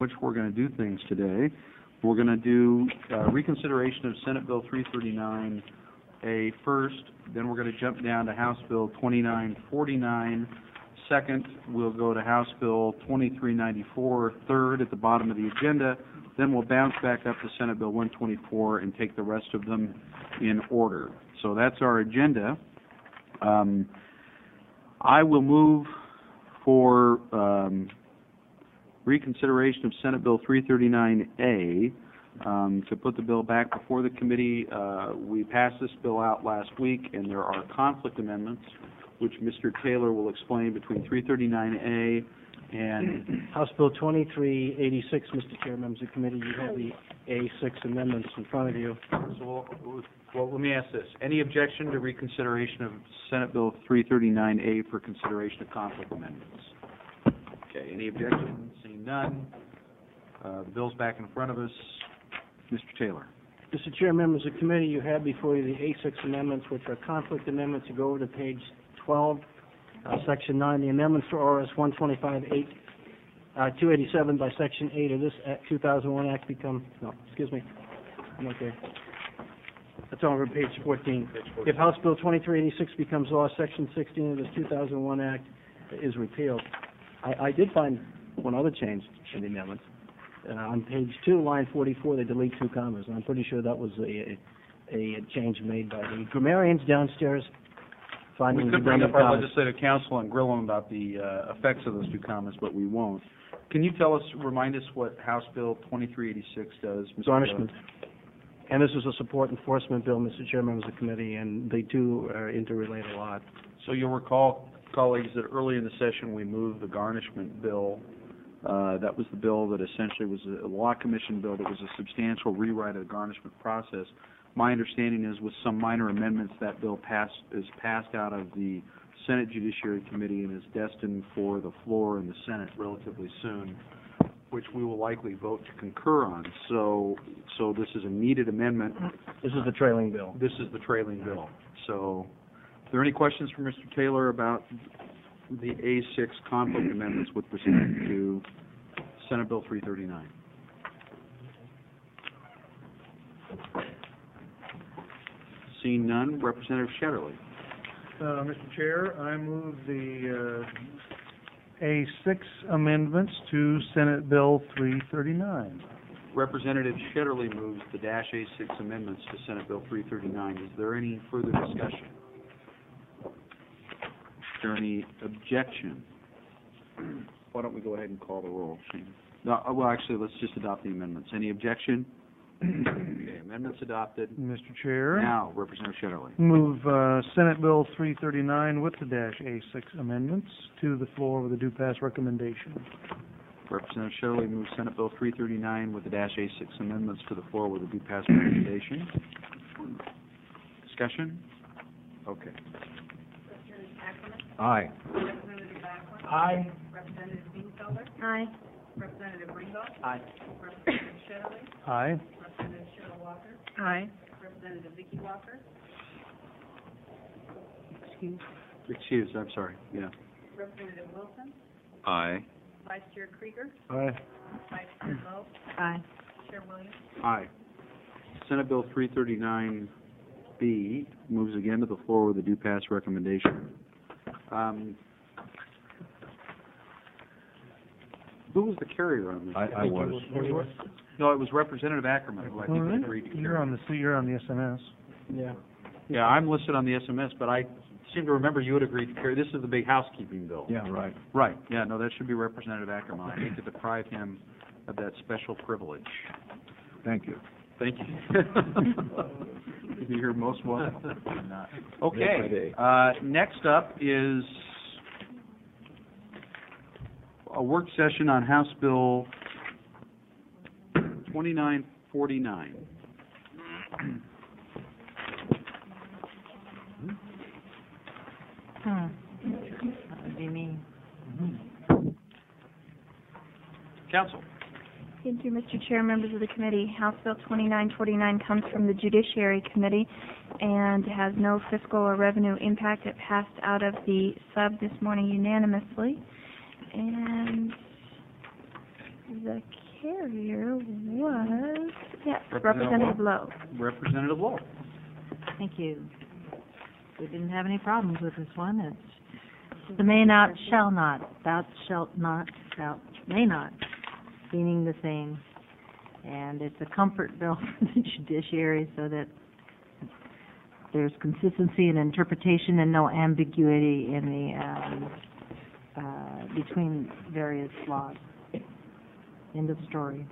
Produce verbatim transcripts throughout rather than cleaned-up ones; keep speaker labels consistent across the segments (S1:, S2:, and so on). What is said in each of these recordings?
S1: which we're going to do things today. We're going to do uh, reconsideration of Senate Bill three thirty-nine A first, then we're going to jump down to House Bill twenty-nine forty-nine. Second, we'll go to House Bill twenty-three ninety-four, third at the bottom of the agenda. Then we'll bounce back up to Senate Bill one twenty-four and take the rest of them in order. So that's our agenda. Um, I will move for um, reconsideration of Senate Bill three thirty-nine A um, to put the bill back before the committee. Uh, we passed this bill out last week, and there are conflict amendments, which Mister Taylor will explain between three thirty-nine A and
S2: House Bill twenty-three eighty-six, Mister Chair, members of the committee. You have the A six amendments in front of you.
S1: So, well, well, let me ask this. Any objection to reconsideration of Senate Bill three thirty-nine A for consideration of conflict amendments? Okay, any objection? Seeing none. Uh, the bill's back in front of us. Mister Taylor.
S2: Mister Chair, members of the committee, you have before you the A six amendments, which are conflict amendments. You go over to page twelve, uh, section nine. The amendments for R S one twenty-five eight, uh, two eighty-seven by section eight of this Act, two thousand one Act become, no, excuse me, I'm okay. That's over page fourteen.
S1: Page fourteen.
S2: If House Bill twenty-three eighty-six becomes law, section sixteen of this two thousand one Act is repealed. I, I did find one other change in the amendments. Uh, on page two, line forty-four, they delete two commas, and I'm pretty sure that was a, a, a change made by the grammarians downstairs.
S1: We could bring up our legislative counsel and grill them about the uh, effects of those two commas, but we won't. Can you tell us, remind us what House Bill twenty-three eighty-six does, Mister
S2: Garnishment. And this is a support enforcement bill, Mister Chair, members of the committee, and they two are interrelate a lot.
S1: So you'll recall, colleagues, that early in the session we moved the garnishment bill. Uh, that was the bill that essentially was a law commission bill that was a substantial rewrite of the garnishment process. My understanding is with some minor amendments that bill passed, is passed out of the Senate Judiciary Committee and is destined for the floor in the Senate relatively soon, which we will likely vote to concur on. So, so this is a needed amendment.
S2: This is the trailing bill.
S1: This is the trailing bill. So, are there any questions for Mister Taylor about the A six conflict amendments with respect to Senate Bill three thirty-nine? Seeing none, Representative Shetterly.
S3: Uh, Mister Chair, I move the uh, A six amendments to Senate Bill three thirty-nine.
S1: Representative Shetterly moves the dash A six amendments to Senate Bill three thirty-nine. Is there any further discussion? Is there any objection? Why don't we go ahead and call the roll, Shane? No, well, actually, let's just adopt the amendments. Any objection? Okay, amendments adopted.
S3: Mister Chair,
S1: Now, Representative Shetterly.
S3: move uh, Senate Bill three thirty-nine with the dash A six amendments to the floor with a due pass recommendation.
S1: Representative Shetterly moves Senate Bill three thirty-nine with the dash A six amendments to the floor with a due pass recommendation. Discussion? Okay.
S2: Aye.
S4: Representative Backlund?
S2: Aye.
S4: Representative Bienfelder?
S5: Aye.
S4: Representative Ringgold?
S2: Aye.
S4: Representative Shetterly?
S3: Aye.
S4: Representative Cheryl Walker?
S5: Aye.
S4: Representative Vicki Walker?
S5: Excuse.
S1: Excuse, I'm sorry, yeah.
S4: Representative Wilson?
S1: Aye.
S4: Vice Chair Krieger?
S3: Aye.
S4: Vice Chair Lowe?
S5: Aye.
S4: Chair Williams?
S1: Aye. Senate Bill three thirty-nine B moves again to the floor with a due pass recommendation. Um, who was the carrier on this?
S6: I, I was.
S1: No, it was Representative Ackerman who I think
S3: All right.
S1: agreed to carry.
S3: You're on the C- you're on the S M S.
S2: Yeah.
S1: Yeah, I'm listed on the S M S, but I seem to remember you had agreed to carry. This is the big housekeeping bill.
S6: Yeah, right.
S1: Right. Yeah, no, that should be Representative Ackerman. I hate to deprive him of that special privilege.
S6: Thank you.
S1: Thank you. You're most welcome.
S6: Day by
S1: Okay.
S6: day.
S1: Uh, next up is a work session on House Bill twenty-nine forty-nine.
S5: Hmm. That would be me.
S1: Council.
S5: Thank you, Mister Chair, members of the committee. House Bill twenty-nine forty-nine comes from the Judiciary Committee and has no fiscal or revenue impact. It passed out of the sub this morning unanimously. And the carrier was, yes,
S1: Representative
S5: Representative Lowe.
S1: Representative Lowe.
S7: Thank you. We didn't have any problems with this one. It's the may not, shall not, thou shalt not, thou may not, meaning the same. And it's a comfort bill for the judiciary so that there's consistency in interpretation and no ambiguity in the, um, uh, between various laws. End of story.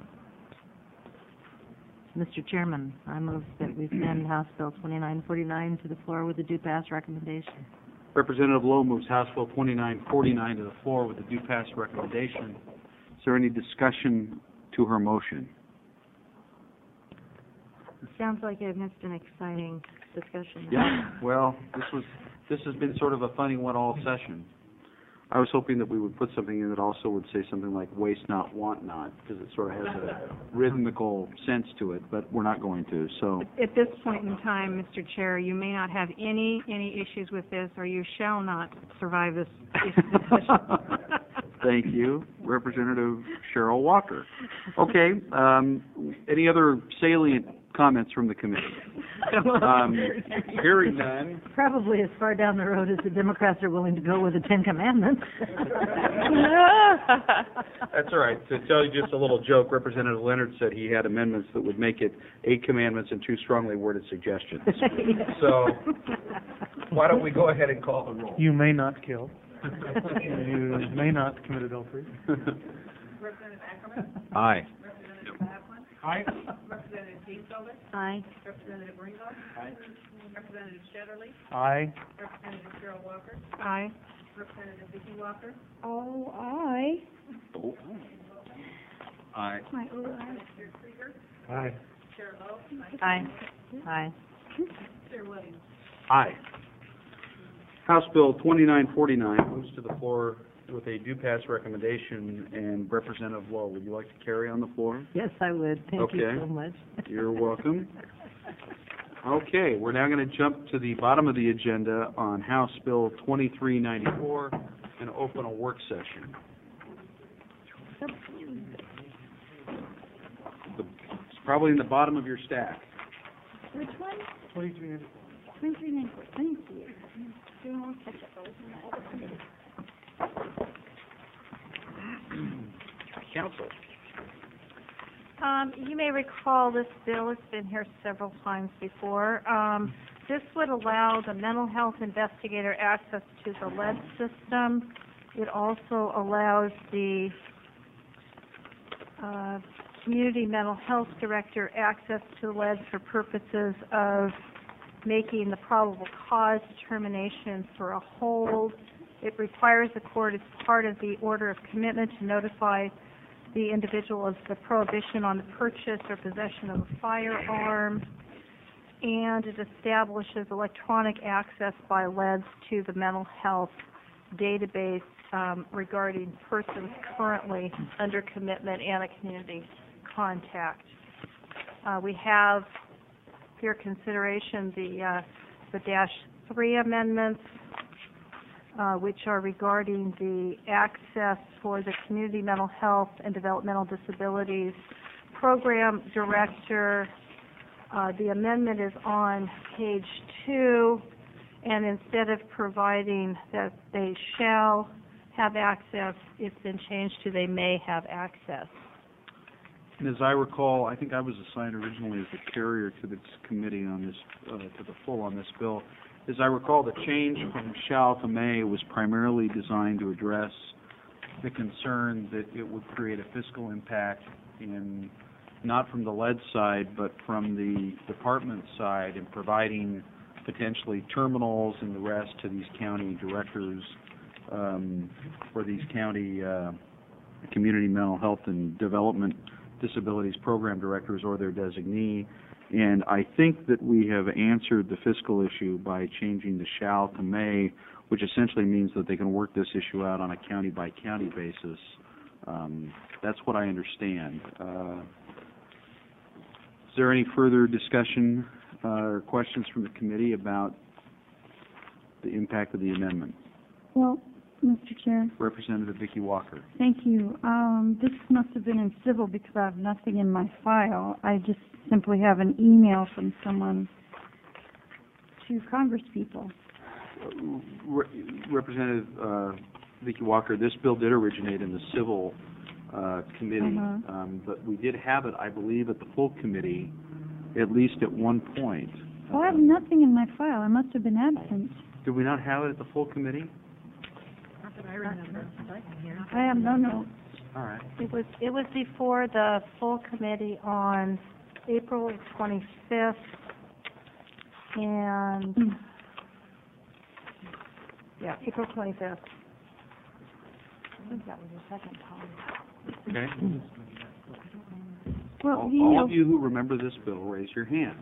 S7: Mister Chairman, I move that we send House Bill twenty-nine forty-nine to the floor with a due pass recommendation.
S1: Representative Lowe moves House Bill twenty-nine forty-nine to the floor with a due pass recommendation. Is there any discussion to her motion?
S7: Sounds like I missed an exciting discussion.
S1: Yeah, well, this was, this has been sort of a funny one all session. I was hoping that we would put something in that also would say something like waste not, want not, because it sort of has a rhythmical sense to it, but we're not going to, so.
S4: At this point in time, Mister Chair, you may not have any, any issues with this, or you shall not survive this discussion.
S1: Thank you, Representative Cheryl Walker. Okay, um, any other salient comments from the committee? Um, hearing none.
S7: Probably as far down the road as the Democrats are willing to go with the Ten Commandments.
S1: That's all right. To tell you just a little joke, Representative Leonard said he had amendments that would make it eight commandments and two strongly worded suggestions. So why don't we go ahead and call the roll?
S3: You may not kill. You may not commit adultery.
S4: Representative Ackerman?
S6: Aye.
S4: Representative Laughlin?
S3: Aye.
S4: Representative Deanfelder?
S7: Aye.
S4: Representative Ringo?
S1: Aye.
S4: Representative Shetterly?
S3: Aye.
S4: Representative Cheryl Walker?
S5: Aye.
S4: Representative Vicki Walker?
S5: Oh, aye.
S1: Oh. Aye.
S5: My oh, aye.
S4: Chair Krieger?
S3: Aye.
S4: Chair Lowe?
S7: Aye. Aye.
S4: Chair Williams?
S1: Aye. House Bill twenty-nine forty-nine moves to the floor with a due pass recommendation, and Representative Lowe, would you like to carry on the floor?
S7: Yes, I would. Thank you
S1: Okay.
S7: so much.
S1: You're welcome. Okay, we're now going to jump to the bottom of the agenda on House Bill twenty-three ninety-four and open a work session. The- It's probably in the bottom of your stack.
S5: Which one?
S3: Twenty-three ninety-four.
S5: Twenty-three ninety-four, thank you. Doing all catch up.
S1: Council.
S4: Um, you may recall this bill has been here several times before. Um, this would allow the mental health investigator access to the lead system. It also allows the uh, community mental health director access to lead for purposes of making the probable cause determination for a hold. It requires the court as part of the order of commitment to notify the individual of the prohibition on the purchase or possession of a firearm, and it establishes electronic access by leads to the mental health database um, regarding persons currently under commitment and a community contact. Uh, we have for your consideration the uh, the dash three amendments, uh, which are regarding the access for the community mental health and developmental disabilities program director. Uh, the amendment is on page two, and instead of providing that they shall have access, it's been changed to they may have access.
S1: And as I recall, I think I was assigned originally as the carrier to this committee on this, uh, to the full on this bill. As I recall, the change from shall to may was primarily designed to address the concern that it would create a fiscal impact in, not from the lead side, but from the department side, in providing potentially terminals and the rest to these county directors, um, for these county uh, community mental health and development disabilities program directors or their designee. And I think that we have answered the fiscal issue by changing the shall to may, which essentially means that they can work this issue out on a county-by-county basis. Um, that's what I understand. Uh, is there any further discussion uh, or questions from the committee about the impact of the amendment?
S5: Well,
S8: Mister Chair.
S1: Representative Vicki Walker.
S8: Thank you. Um, this must have been in civil because I have nothing in my file. I just simply have an email from someone to congresspeople.
S1: Re- Representative uh, Vicki Walker, this bill did originate in the Civil uh, Committee,
S8: Uh-huh.
S1: um, but we did have it, I believe, at the full committee, at least at one point.
S8: Well, I have nothing in my file. I must have been absent.
S1: Did we not have it at the full committee?
S7: Not that I remember, but I can hear.
S8: I have no notes.
S1: All right.
S4: It was, it was before the full committee on April twenty-fifth, and,
S8: Hmm.
S4: yeah, April twenty-fifth.
S7: I think that was the second time.
S1: Okay.
S8: Well,
S1: All,
S8: the
S1: all
S8: email,
S1: of you who remember this bill, raise your hand.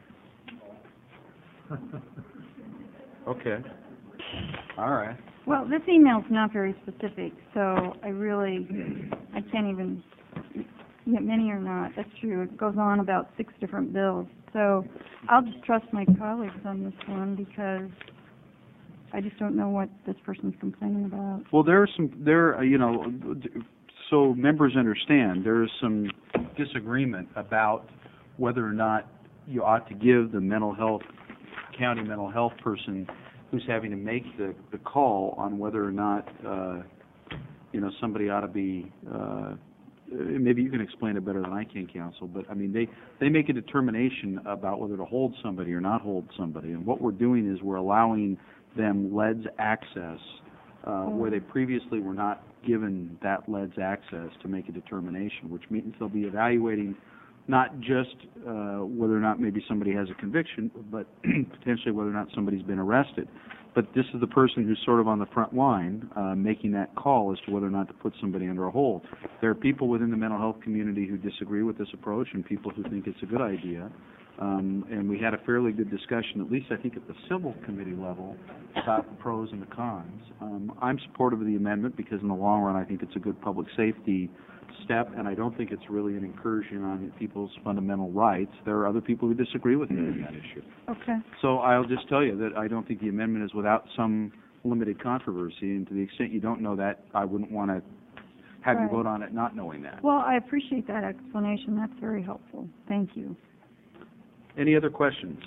S1: Okay. All right.
S8: well, this email's not very specific, so I really, I can't even, yeah, many are not. That's true. It goes on about six different bills. So I'll just trust my colleagues on this one because I just don't know what this person's complaining about.
S1: Well, there are some, there, uh, you know, so members understand, there is some disagreement about whether or not you ought to give the mental health, county mental health person who's having to make the, the call on whether or not, uh, you know, somebody ought to be, uh, maybe you can explain it better than I can, counsel, but I mean, they, they make a determination about whether to hold somebody or not hold somebody. And what we're doing is we're allowing them L E D's access, uh, where they previously were not given that L E D's access to make a determination, which means they'll be evaluating not just uh, whether or not maybe somebody has a conviction, but potentially whether or not somebody's been arrested. But this is the person who's sort of on the front line uh, making that call as to whether or not to put somebody under a hold. There are people within the mental health community who disagree with this approach and people who think it's a good idea. Um, and we had a fairly good discussion, at least I think at the civil committee level, about the pros and the cons. Um, I'm supportive of the amendment because in the long run I think it's a good public safety step, and I don't think it's really an incursion on people's fundamental rights. There are other people who disagree with me on that issue.
S8: Okay.
S1: So I'll just tell you that I don't think the amendment is without some limited controversy, and to the extent you don't know that, I wouldn't want to have you
S8: Right.
S1: vote on it not knowing that.
S8: Well, I appreciate that explanation. That's very helpful. Thank you.
S1: Any other questions?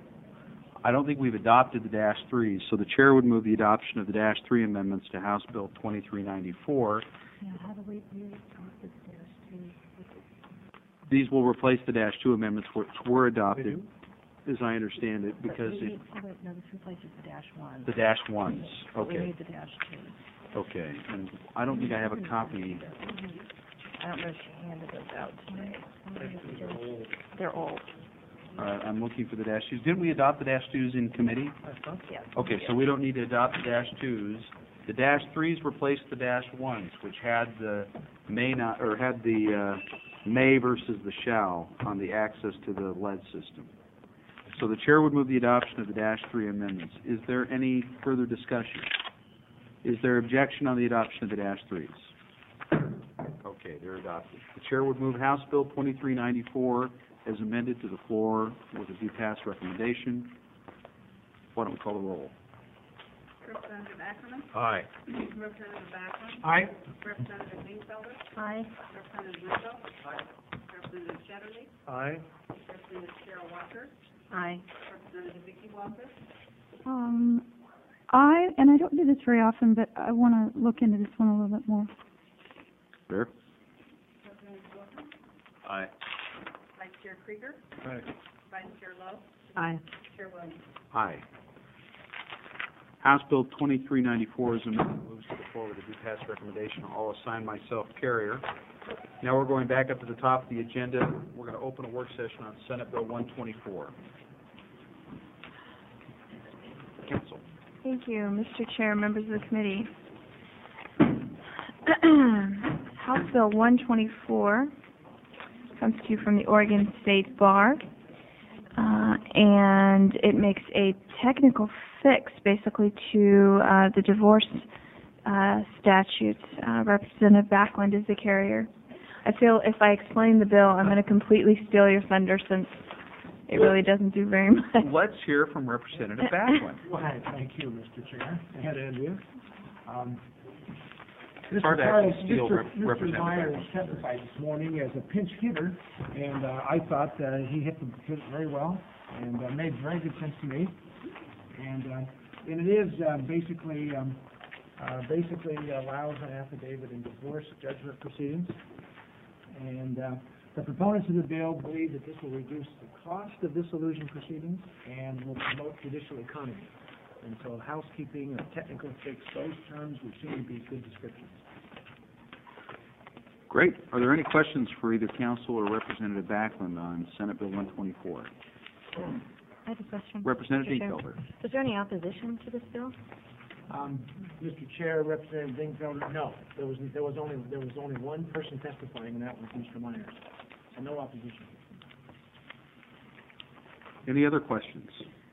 S1: I don't think we've adopted the dash threes, so the chair would move the adoption of the dash three amendments to House Bill twenty-three ninety-four.
S7: Yeah, how do we, we, this dash two?
S1: These will replace the dash two amendments which were
S3: They
S1: adopted,
S3: do?
S1: as I understand it, because
S7: We
S1: it,
S7: need, oh, wait, no, this replaces the dash one.
S1: the dash ones.
S7: We
S1: Okay,
S7: need the dash two.
S1: okay. And I don't think I have a copy.
S7: I don't know if she handed those out today. They're old.
S1: Uh, I'm looking for the dash twos. Didn't we adopt the dash twos in committee?
S3: I thought
S7: Yes.
S1: Okay, so we don't need to adopt the dash twos. The dash threes replaced the dash ones, which had the may not, or had the, uh, may versus the shall on the access to the L E D system. So the chair would move the adoption of the dash three amendments. Is there any further discussion? Is there objection on the adoption of the dash threes? Okay, they're adopted. The chair would move House Bill twenty-three ninety-four as amended to the floor with a do pass recommendation. Why don't we call the roll?
S9: Representative Ackerman?
S1: Aye.
S9: Representative Backlund?
S3: Aye.
S9: Representative Lingelder?
S7: Aye.
S9: Representative Rizzo? Aye. Representative Shetterly?
S3: Aye.
S9: Representative Cheryl Walker?
S7: Aye.
S9: Representative Vicki Walker?
S8: Um, I, and I don't do this very often, but I want to look into this one a little bit more.
S1: Fair?
S9: Representative Wilson?
S1: Aye.
S9: Vice Chair Krieger?
S3: Aye.
S9: Vice Chair Lowe?
S7: Aye.
S9: Chair Williams?
S1: Aye. House Bill twenty-three ninety-four is amended, moves to the floor with a do pass recommendation. I'll assign myself carrier. Now we're going back up to the top of the agenda. We're going to open a work session on Senate Bill one twenty-four. Council.
S5: Thank you, Mister Chair, members of the committee. House Bill one twenty-four comes to you from the Oregon State Bar, uh, and it makes a technical fix, basically, to uh, the divorce uh, statutes. Uh, Representative Backlund is the carrier. I feel if I explain the bill, I'm going to completely steal your thunder since it really doesn't do very much.
S1: Let's hear from Representative Backlund.
S2: Why, thank you, Mister Chair. And Andrew.
S10: Um,
S1: It's hard to
S10: Mister
S1: actually steal
S10: Mister
S1: rep- Representative
S10: Myers
S1: Beckman.
S10: testified this morning as a pinch hitter, and uh, I thought uh, he hit the hit it very well, and uh, made very good sense to me. And uh, and it is uh, basically um, uh, basically allows an affidavit in divorce judgment proceedings. And uh, the proponents of the bill believe that this will reduce the cost of dissolution proceedings and will promote judicial economy. And so housekeeping or technical fix, those terms would seem to be good descriptions.
S1: Great. Are there any questions for either council or Representative Backlund on Senate Bill one twenty-four?
S4: I have a question.
S1: Representative
S4: Mister Chair.
S1: Dingfelder.
S4: Was there any opposition to this bill?
S10: Um, Mister Chair, Representative Dingfelder, no, there was, there was only, there was only one person testifying, and that was Mister Myers. So no opposition.
S1: Any other questions?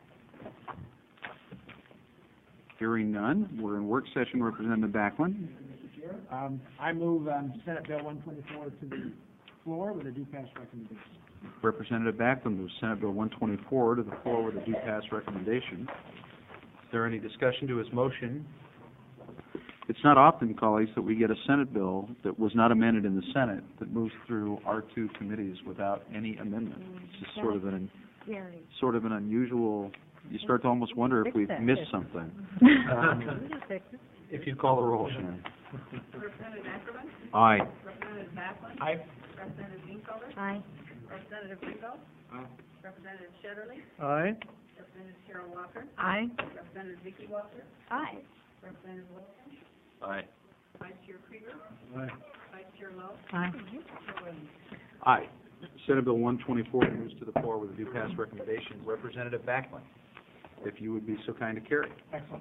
S1: Hearing none, we're in work session. Representative Backlund.
S10: Mister Chair, um, I move, um, Senate Bill one twenty-four to the floor with a due pass recommendation.
S1: Representative Backlund moves Senate Bill one twenty-four to the floor with a due pass recommendation. Is there any discussion to his motion? It's not often, colleagues, that we get a Senate bill that was not amended in the Senate that moves through our two committees without any amendment. It's just sort of an,
S4: Very.
S1: sort of an unusual, you start to almost wonder if we've missed something. Um, If you'd call the roll, Shannon.
S9: Representative Ackerman?
S1: Aye.
S9: Representative Backlund?
S10: Aye.
S9: Representative Dingfelder?
S4: Aye.
S9: Representative Ringo?
S10: Aye.
S9: Representative Shetterly?
S3: Aye.
S9: Representative Cheryl Walker?
S4: Aye.
S9: Representative Vicki Walker?
S4: Aye.
S9: Representative Wilson?
S1: Aye.
S9: Vice Chair Krieger?
S10: Aye.
S9: Vice Chair Lowe?
S7: Aye.
S9: Chair Williams?
S1: Aye. Senate Bill one twenty-four moves to the floor with a due pass recommendation. Representative Backlund, if you would be so kind to carry.
S10: Excellent.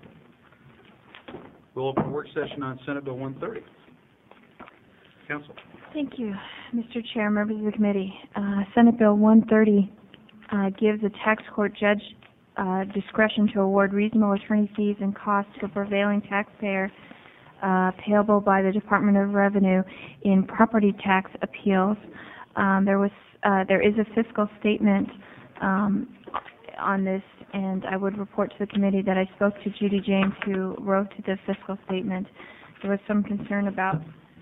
S1: We'll open work session on Senate Bill one thirty. Council.
S5: Thank you, Mister Chair, members of the committee. Uh, Senate Bill one thirty uh, gives a tax court judge uh, discretion to award reasonable attorney fees and costs to a prevailing taxpayer uh, payable by the Department of Revenue in property tax appeals. Um, there was, uh, there is a fiscal statement um, on this, and I would report to the committee that I spoke to Judy James, who wrote the fiscal statement. There was some concern about,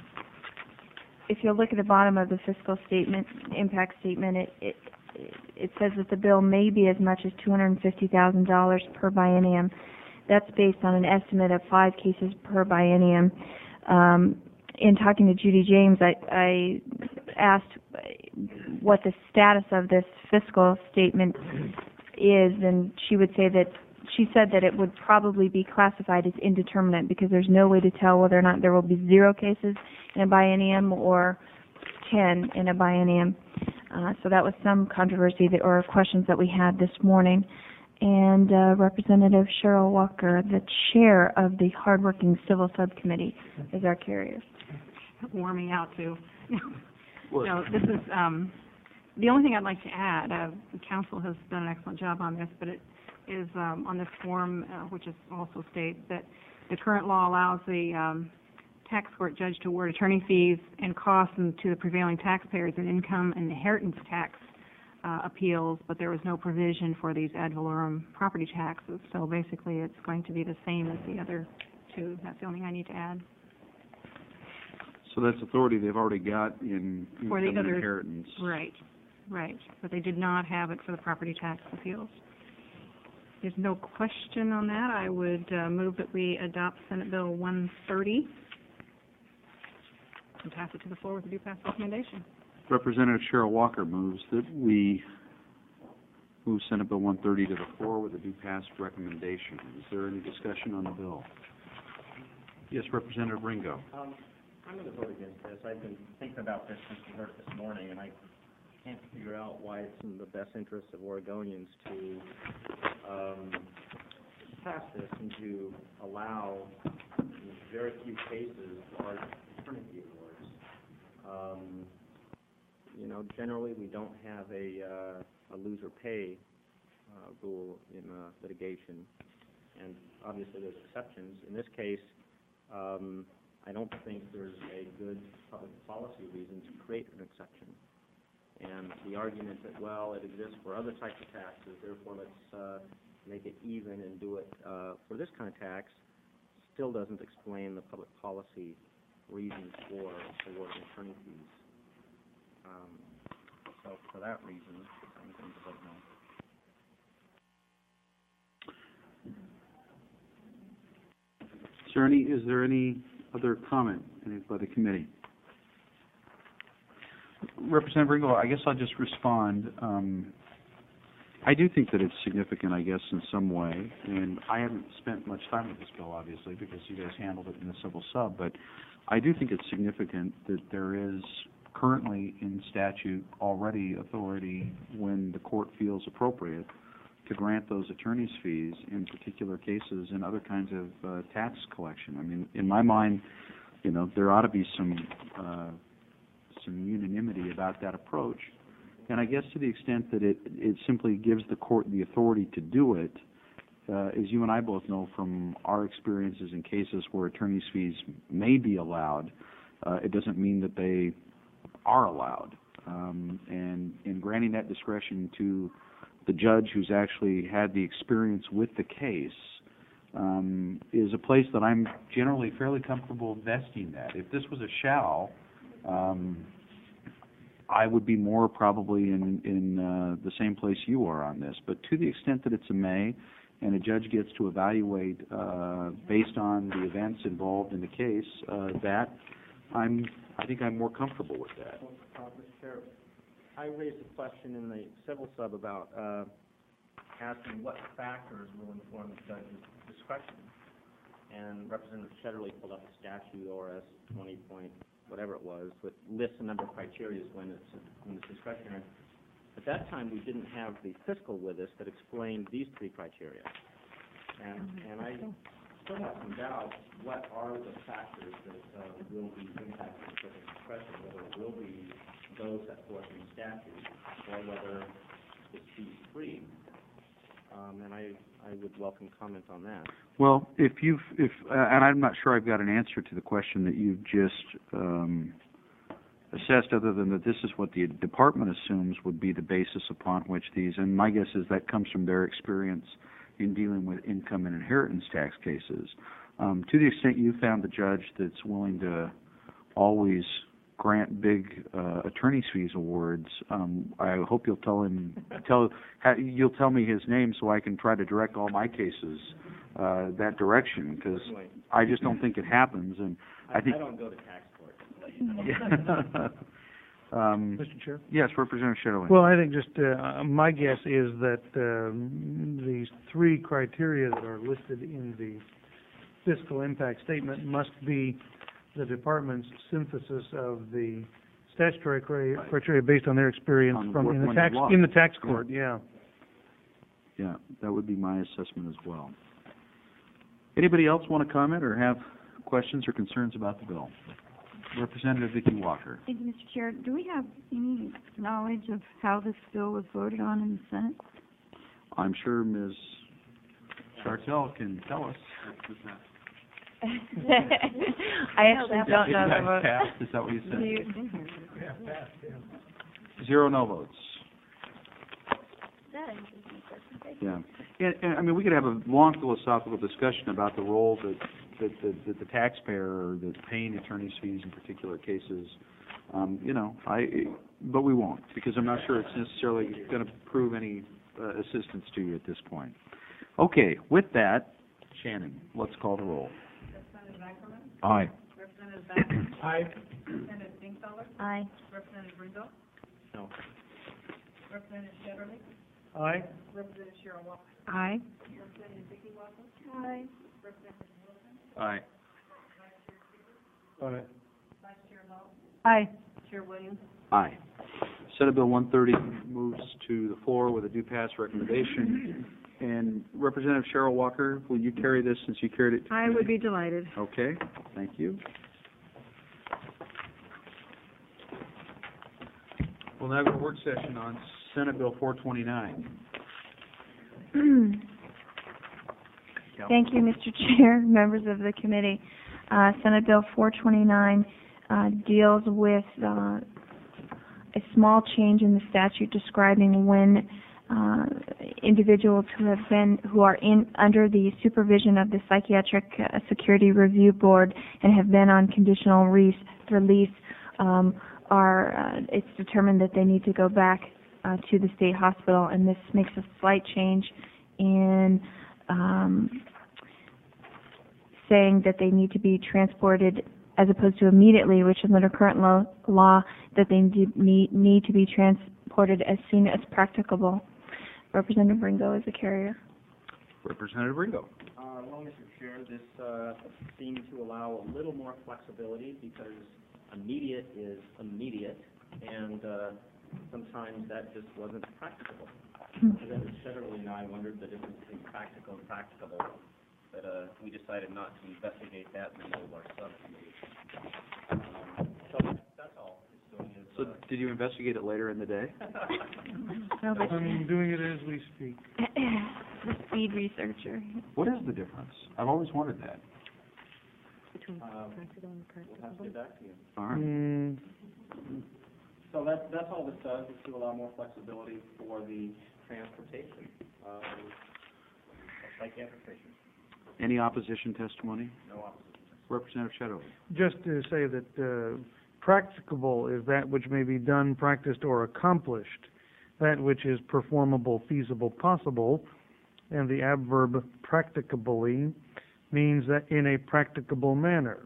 S5: if you look at the bottom of the fiscal statement, impact statement, it, it, it says that the bill may be as much as two hundred fifty thousand dollars per biennium. That's based on an estimate of five cases per biennium. Um, in talking to Judy James, I, I asked what the status of this fiscal statement is, and she would say that she said that it would probably be classified as indeterminate because there's no way to tell whether or not there will be zero cases in a biennium or ten in a biennium. Uh, so that was some controversy that, or questions that we had this morning. And uh, Representative Cheryl Walker, the chair of the hardworking civil subcommittee, is our carrier.
S11: Warming out too.
S1: Well,
S11: No, this is, um, the only thing I'd like to add, uh, the council has done an excellent job on this, but it is, um, on this form, uh, which is also states that the current law allows the, um, tax court judge to award attorney fees and costs and to the prevailing taxpayers in income and inheritance tax, uh, appeals, but there was no provision for these ad valorem property taxes. So basically, it's going to be the same as the other two. That's the only thing I need to add.
S1: So that's authority they've already got in
S11: For the
S1: income and
S11: other-
S1: inheritance.
S11: Right, right, but they did not have it for the property tax appeals. There's no question on that. I would uh, move that we adopt Senate Bill one thirty and pass it to the floor with a due pass recommendation.
S1: Representative Cheryl Walker moves that we move Senate Bill one thirty to the floor with a due pass recommendation. Is there any discussion on the bill? Yes, Representative Ringo.
S12: Um, I'm going to vote against this. I've been thinking about this since we heard it this morning, and I can't figure out why it's in the best interest of Oregonians to um, pass this and to allow, in very few cases, large attorney fee awards. Um, you know, generally we don't have a, uh, a lose or pay uh, rule in uh, litigation, and obviously there's exceptions. In this case, um, I don't think there's a good public policy reason to create an exception. And the argument that, well, it exists for other types of taxes, therefore let's uh, make it even and do it uh, for this kind of tax, still doesn't explain the public policy reasons for awarding attorney fees. Um, so for that reason, I'm going to vote no.
S1: Is there any, is there any other comment any- by the committee? Representative Ringo, I guess I'll just respond. Um, I do think that it's significant, I guess, in some way, and I haven't spent much time with this bill, obviously, because you guys handled it in the civil sub, but I do think it's significant that there is currently in statute already authority when the court feels appropriate to grant those attorney's fees in particular cases and other kinds of uh, tax collection. I mean, in my mind, you know, there ought to be some uh, some unanimity about that approach. And I guess to the extent that it, it simply gives the court the authority to do it, uh, as you and I both know from our experiences in cases where attorney's fees may be allowed, uh, it doesn't mean that they are allowed. Um, and in granting that discretion to the judge who's actually had the experience with the case um, is a place that I'm generally fairly comfortable vesting that. If this was a shall, um, I would be more probably in, in uh, the same place you are on this. But to the extent that it's a may, and a judge gets to evaluate uh, based on the events involved in the case, uh, that I'm, I think I'm more comfortable with that.
S12: Uh, Mister Chair, I raised a question in the civil sub about uh, asking what factors will inform the judge's discretion. And Representative Shetterly pulled up a statute, O R S twenty point whatever it was, with lists a number of criteria when it's, when it's discretionary. At that time, we didn't have the fiscal with us that explained these three criteria. And, and I still have some doubt, what are the factors that uh, will be impacting the judge's discretion, whether it will be those set forth in the statute, or whether it's fee-free. Um, and I, I would welcome comment on that.
S1: Well, if you've, if, uh, and I'm not sure I've got an answer to the question that you've just um, assessed, other than that this is what the department assumes would be the basis upon which these, and my guess is that comes from their experience in dealing with income and inheritance tax cases. Um, to the extent you found the judge that's willing to always grant big uh, attorney's fees awards, um, I hope you'll tell him, tell ha, you'll tell me his name so I can try to direct all my cases uh, that direction, because I just don't think it happens, and I, I think
S12: I don't go to tax court.
S1: um,
S3: Mister Chair?
S1: Yes, Representative Shetterly.
S3: Well, I think just, uh, my guess is that um, these three criteria that are listed in the fiscal impact statement must be the department's synthesis of the statutory cri- criteria based on their experience
S1: On
S3: from
S1: what-
S3: in the
S1: when
S3: tax
S1: you lost.
S3: in the tax court. Yeah.
S1: Yeah, that would be my assessment as well. Anybody else want to comment or have questions or concerns about the bill? Representative Vicki Walker.
S8: Thank you, Mister Chair. Do we have any knowledge of how this bill was voted on in the Senate?
S1: I'm sure Miz Chartel can tell us.
S5: I actually don't know the
S1: It
S5: vote.
S1: passed, is that what you said?
S5: Do you-
S1: Zero no votes. Yeah. And, and, I mean, we could have a long philosophical discussion about the role that, that, that, that the taxpayer or the paying attorney's fees in particular cases, um, you know, I, but we won't, because I'm not sure it's necessarily going to prove any uh, assistance to you at this point. Okay, with that, Shannon, let's call the roll.
S9: Representative Ackerman?
S6: Aye.
S9: Representative Bowden?
S3: Aye.
S9: Representative Dingfelder?
S5: Aye.
S9: Representative Ringo?
S12: No.
S9: Representative Shetterly?
S3: Aye.
S9: Representative Cheryl Walker?
S11: Aye.
S9: Representative Vicki Walker?
S5: Aye.
S9: Representative Wilson?
S1: Aye.
S3: Aye.
S9: Vice Chair Lowe?
S11: Aye.
S9: Chair Williams?
S1: Aye. Senate Bill one thirty moves to the floor with a due pass recommendation. And Representative Cheryl Walker, will you carry this since you carried it? to
S11: I would
S1: committee?
S11: be delighted.
S1: Okay, thank you. We'll now go to work session on Senate Bill four twenty-nine.
S5: Thank you, Mister Chair, members of the committee. Uh, Senate Bill four twenty-nine uh, deals with uh, a small change in the statute describing when uh, individuals who have been, who are in, under the supervision of the Psychiatric uh, Security Review Board and have been on conditional re- release, um, are, uh, it's determined that they need to go back uh, to the state hospital, and this makes a slight change in um, saying that they need to be transported as opposed to immediately, which is under current law, law that they need, need to be transported as soon as practicable. Representative Ringo is the carrier.
S1: Representative Ringo.
S12: Uh, well, Mister Chair, this, uh, seems to allow a little more flexibility because immediate is immediate, and, uh, sometimes that just wasn't practicable. Representative Shetterly and I wondered the difference between practical and practicable, but, uh, we decided not to investigate that in the middle of our subcommittee. Um, so that's all it's doing is,
S1: So
S12: uh,
S1: did you investigate it later in the day?
S5: No, but
S3: I'm doing it as we speak.
S5: the speed researcher.
S1: What is the difference? I've always wondered that.
S12: um, we'll have to get back to you.
S1: All right.
S3: Mm,
S12: So that's, that's all this does, is to allow more flexibility for the transportation of psychiatric patients.
S1: Any opposition testimony?
S12: No opposition.
S1: Representative Shetterly.
S3: just to say that uh, practicable is that which may be done, practiced, or accomplished, that which is performable, feasible, possible, and the adverb practicably means that in a practicable manner.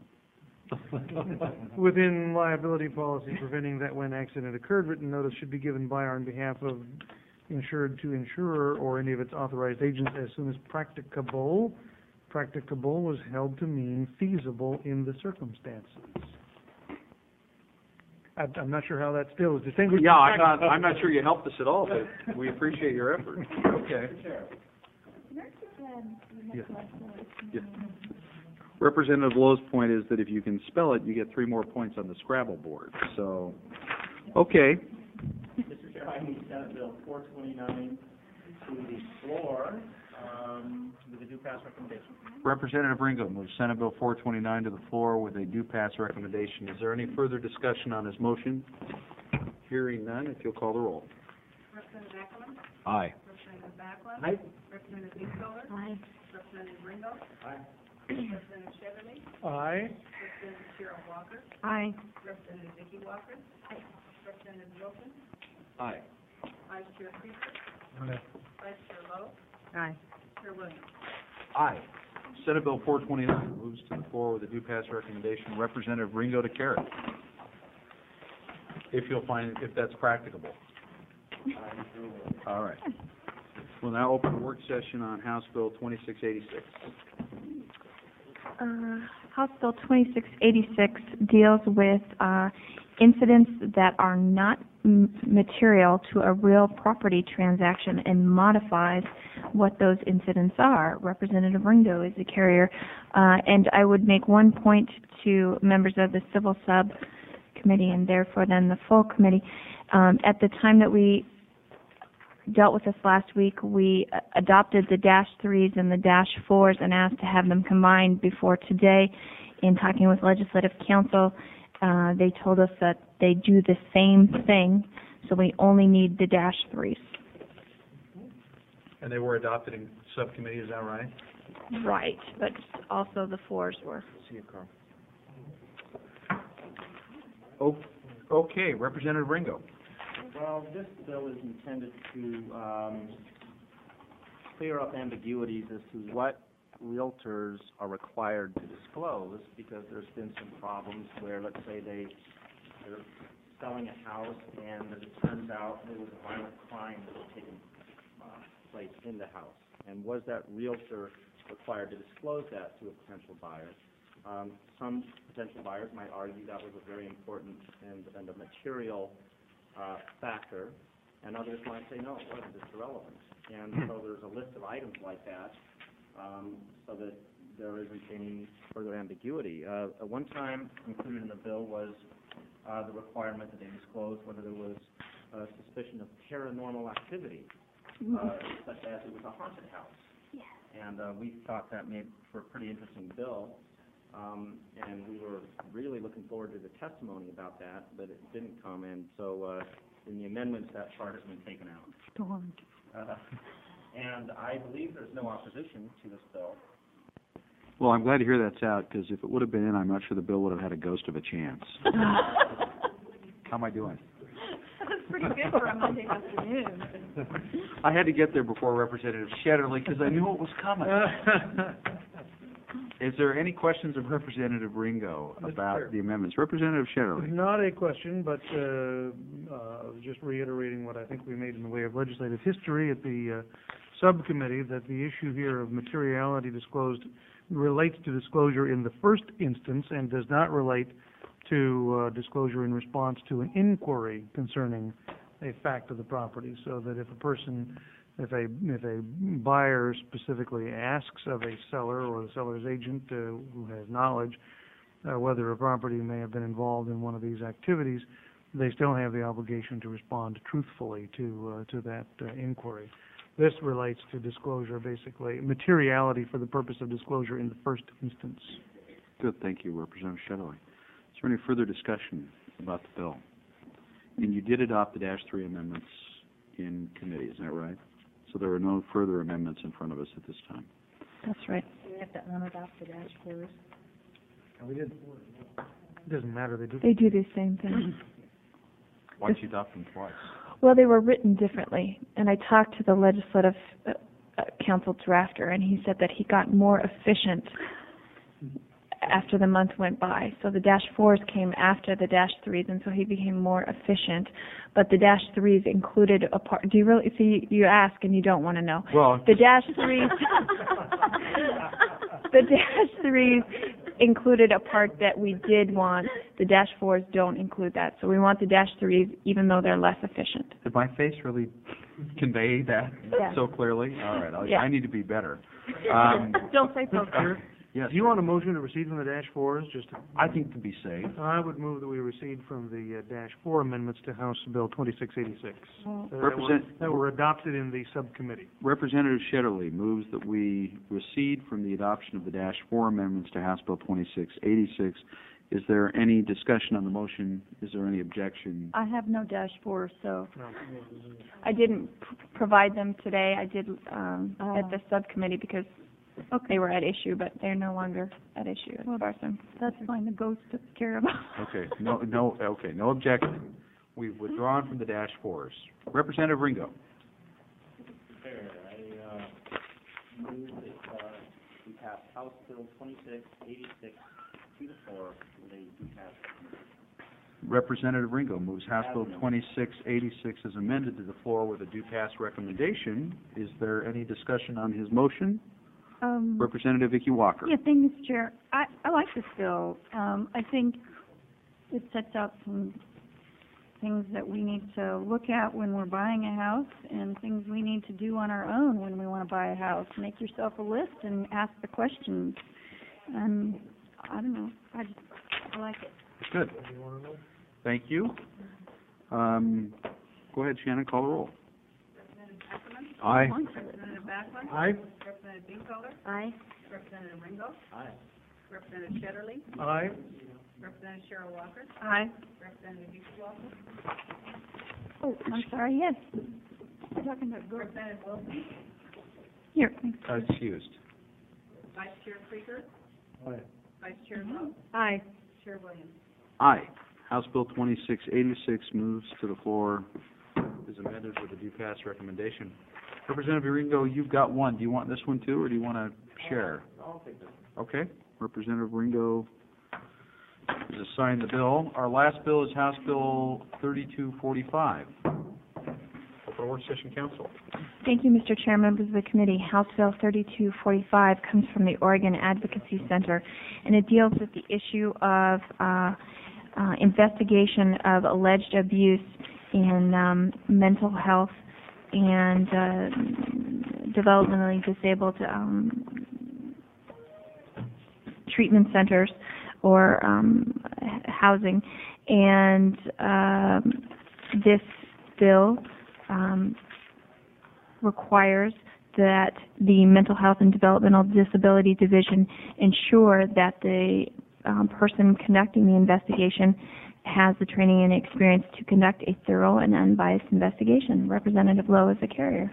S3: Within liability policy preventing that when accident occurred, written notice should be given by or on behalf of insured to insurer or any of its authorized agents as soon as practicable. Practicable was held to mean feasible in the circumstances. I, I'm not sure how that still is distinguished.
S1: Yeah, I'm not, I'm not sure you helped us at all, but we appreciate your effort. Okay. Yeah. Yeah. Representative Lowe's point is that if you can spell it, you get three more points on the Scrabble board. So, okay.
S12: Mister Chair, I move Senate Bill four twenty-nine to the floor, um, with a due pass recommendation.
S1: Representative Ringo moves Senate Bill four twenty-nine to the floor with a due pass recommendation. Is there any further discussion on this motion? Hearing none, if you'll call the roll.
S9: Representative Ackerman?
S1: Aye.
S9: Representative Backlund?
S10: Aye.
S9: Representative Eastover?
S5: Aye.
S9: Representative Ringo?
S12: Aye.
S9: Representative Shetterly?
S3: Aye.
S9: Representative Cheryl Walker?
S5: Aye.
S9: Representative Vicki Walker? Aye. Representative Wilson?
S1: Aye.
S9: Vice Chair Creaser? Vice Chair Lowe?
S7: Aye.
S9: Chair Williams?
S1: Aye. Senate Bill four twenty-nine moves to the floor with a due pass recommendation. Representative Ringo to carry. If you'll find, if that's practicable. All right. We'll now open the work session on House Bill twenty-six eighty-six.
S5: Uh, House Bill twenty-six eighty-six deals with uh, incidents that are not m- material to a real property transaction and modifies what those incidents are. Representative Ringo is the carrier. Uh, and I would make one point to members of the Civil Subcommittee and therefore then the full committee. Um, at the time that we dealt with this last week, we uh, adopted the dash threes and the dash fours and asked to have them combined before today. In talking with Legislative Council, uh, they told us that they do the same thing, so we only need the dash threes.
S1: And they were adopted in subcommittee, is that right?
S5: Right, but also the fours were.
S1: See you, Carl. Oh, okay, Representative Ringo.
S12: Well, this bill is intended to, um, clear up ambiguities as to what realtors are required to disclose, because there's been some problems where, let's say, they, they're selling a house, and as it turns out, there was a violent crime that had taken uh, place in the house. And was that realtor required to disclose that to a potential buyer? Um, some potential buyers might argue that was a very important and, and a material uh, factor, and others might say, no, it wasn't, it's irrelevant. And so there's a list of items like that, um, so that there isn't any further ambiguity. Uh, at one time included in the bill was uh, the requirement that they disclose whether there was uh, suspicion of paranormal activity, uh, such as it was a haunted house.
S5: Yes.
S12: And uh, we thought that made for a pretty interesting bill, um, and we were really looking forward to the testimony about that, but it didn't come, and so uh, in the amendments, that part has been taken out.
S8: Storm.
S12: Uh, And I believe there's no opposition to this bill.
S1: Well, I'm glad to hear that's out, because if it would have been in, I'm not sure the bill would have had a ghost of a chance. How am I doing?
S8: That's pretty good for a Monday afternoon.
S1: I had to get there before Representative Shetterly, because I knew it was coming. Is there any questions of Representative Ringo
S3: Mister
S1: about
S3: Chair.
S1: the amendments? Representative Shetterly.
S3: Not a question, but uh, uh, just reiterating what I think we made in the way of legislative history at the uh, subcommittee, that the issue here of materiality disclosed relates to disclosure in the first instance and does not relate to uh, disclosure in response to an inquiry concerning a fact of the property, so that if a person, if a if a buyer specifically asks of a seller or the seller's agent uh, who has knowledge uh, whether a property may have been involved in one of these activities, they still have the obligation to respond truthfully to uh, to that uh, inquiry. This relates to disclosure, basically materiality for the purpose of disclosure in the first instance.
S1: Good, thank you, Representative Shetterly. Is there any further discussion about the bill? And you did adopt the dash three amendments in committee, is that right? So there are no further amendments in front of us at this time.
S5: That's right.
S7: Do we have to unadopt the dash fours?
S3: We did. It doesn't matter, they do.
S5: They do the same thing.
S1: Why don't you adopt them twice?
S5: Well, they were written differently, and I talked to the legislative uh, uh, council drafter, and he said that he got more efficient after the month went by. So the dash fours came after the dash threes, and so he became more efficient. But the dash threes included a part. Do you really? See, you ask and you don't want to know.
S1: Well,
S5: the dash threes. the dash threes included a part that we did want. The dash fours don't include that. So we want the dash threes, even though they're less efficient.
S1: did my face really convey that
S5: Yeah.
S1: so clearly? All right, I,
S5: Yeah.
S1: I need to be better. Um,
S5: Don't say so.
S1: yes,
S3: Do you want a motion to recede from the dash fours, just to
S1: I think to be safe.
S3: I would move that we recede from the uh, dash four amendments to House Bill twenty-six eighty-six. Uh, that were-
S1: Represent-
S3: That were adopted in the subcommittee.
S1: Representative Shetterly moves that we recede from the adoption of the dash four amendments to House Bill twenty-six eighty-six. Is there any discussion on the motion? Is there any objection?
S8: I have no dash four, so.
S5: I didn't p- provide them today. I did um, at the subcommittee because they were at issue, but they're no longer at issue as far as I'm.
S8: That's fine, the ghost took care of it.
S1: Okay, no, no, okay, no objection. We've withdrawn from the dash fours. Representative Ringo.
S12: Chair, I, uh, move that, uh, we pass House Bill twenty-six eighty-six to the floor with a do-pass.
S1: Representative Ringo moves House Bill twenty-six eighty-six as amended to the floor with a do-pass recommendation. Is there any discussion on his motion?
S8: Um,
S1: Representative Vicky Walker.
S8: Yeah, thank you, Mister Chair. I, I like this bill. Um, I think it sets out some things that we need to look at when we're buying a house and things we need to do on our own when we want to buy a house. Make yourself a list and ask the questions. And I don't know, I just, I like it.
S1: Good. Thank you. Um, go ahead, Shannon, call the roll. Aye.
S9: Representative Backlund?
S3: Aye.
S9: Representative Binkfelder?
S7: Aye.
S9: Representative Ringo?
S12: Aye.
S9: Representative Shetterly?
S3: Aye.
S9: Representative Cheryl Walker?
S4: Aye.
S9: Representative Vicky Walker?
S8: Oh, I'm sorry, yes. I'm talking about, go,
S9: Representative Wilson?
S8: here, thanks.
S1: Uh, excused.
S9: Vice Chair Krieger?
S3: Aye.
S9: Vice Chair Lowe?
S4: Aye.
S9: Chair Williams?
S1: Aye. House Bill twenty-six eighty-six moves to the floor as amended with a do-pass recommendation. Representative Ringo, you've got one. Do you want this one too, or do you want to share?
S12: I'll take this.
S1: Okay. Representative Ringo is assigned the bill. Our last bill is House Bill thirty-two forty-five. Open work session, Council.
S5: Thank you, Mister Chair, members of the committee. House Bill thirty-two forty-five comes from the Oregon Advocacy Center, and it deals with the issue of uh, uh, investigation of alleged abuse in um, mental health and uh, developmentally disabled um, treatment centers or um, housing. And um, this bill um, requires that the Mental Health and Developmental Disability Division ensure that the um, person conducting the investigation has the training and experience to conduct a thorough and unbiased investigation. Representative Lowe is the carrier.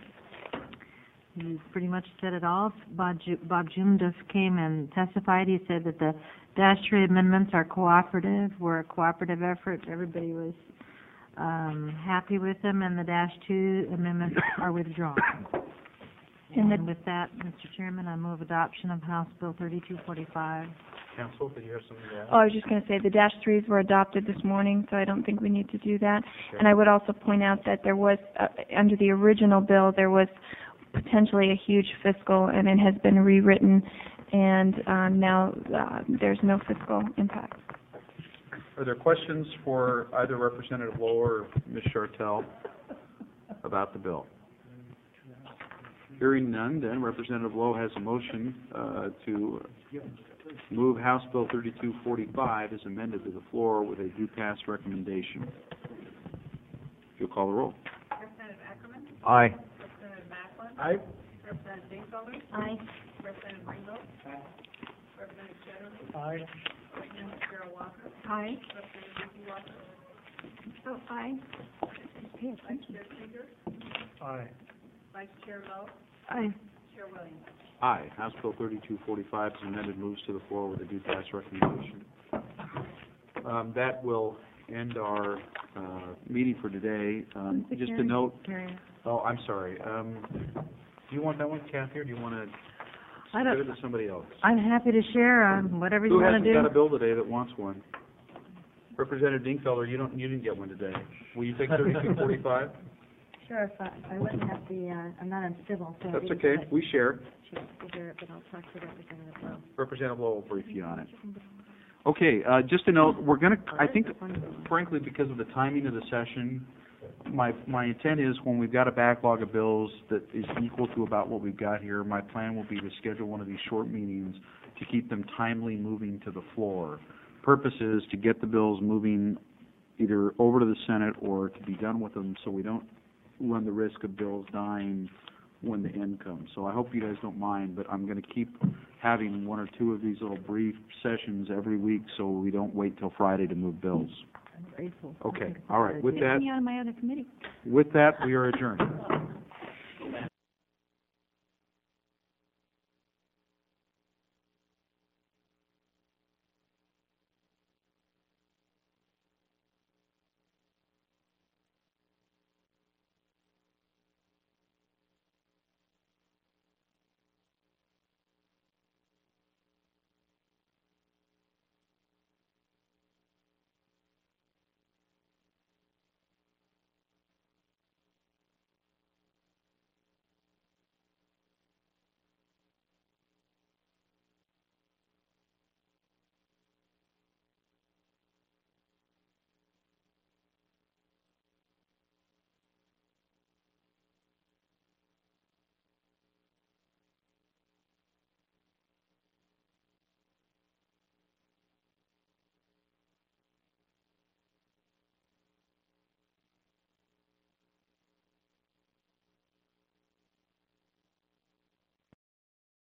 S7: You pretty much said it all. Bob Ju- Bob Jum just came and testified. He said that the dash three amendments are cooperative, were a cooperative effort. Everybody was um, happy with them, and the dash two amendments are withdrawn.
S5: And
S7: And
S5: the,
S7: with that, Mister Chairman, I move adoption of House Bill thirty-two forty-five.
S1: Counsel, did you have something to add?
S5: oh, I was just going to say, the dash threes were adopted this morning, so I don't think we need to do that. And I would also point out that there was, uh, under the original bill, there was potentially a huge fiscal, and it has been rewritten, and um, now uh, there's no fiscal impact.
S1: Are there questions for either Representative Lowe or Miz Chartel about the bill? Hearing none, then Representative Lowe has a motion uh, to move House Bill thirty-two forty-five as amended to the floor with a do pass recommendation. If you'll call the roll.
S9: Representative Ackerman?
S6: Aye.
S9: Representative Macklin?
S10: Aye.
S9: Representative Dingfelder?
S5: Aye.
S9: Representative Ringo? Representative Chatterley?
S10: Aye.
S9: Representative Carol Walker?
S5: Aye.
S9: Representative Vicki Walker?
S5: Oh, aye.
S9: Vice Chair Krieger?
S10: Aye.
S9: Vice Chair Lowe?
S7: Aye.
S9: Chair Williams?
S1: Aye. House Bill thirty-two forty-five is amended, moves to the floor with a do pass recommendation. Um, that will end our uh, meeting for today. Um,
S7: Who's the
S1: just a
S7: carrier?
S1: note.
S7: Carrier.
S1: Oh, I'm sorry. Um, do you want that one, Kathy, or do you want to
S7: I
S1: give
S7: don't,
S1: it to somebody else?
S7: I'm happy to share on whatever you
S1: Who
S7: want
S1: hasn't
S7: to do.
S1: got a bill today that wants one? Representative Dingfelder, you don't, you didn't get one today. Will you take thirty-two forty-five?
S7: Sure, if I, I wouldn't have the, uh, I'm not on civil, so. I
S1: That's
S7: didn't
S1: okay.
S7: get it.
S1: We share.
S7: Sure, we'll hear it, but I'll talk to Representative Lowe.
S1: Representative Lowell will brief you on it. Okay, uh, just a note, we're gonna, I think, frankly, because of the timing of the session, my, my intent is when we've got a backlog of bills that is equal to about what we've got here, my plan will be to schedule one of these short meetings to keep them timely moving to the floor. Purpose is to get the bills moving either over to the Senate or to be done with them so we don't run the risk of bills dying when the end comes. So I hope you guys don't mind, but I'm going to keep having one or two of these little brief sessions every week so we don't wait till Friday to move bills.
S7: I'm grateful.
S1: Okay, all right. With
S5: Get
S1: that,
S5: me out of my other committee.
S1: with that, we are adjourned.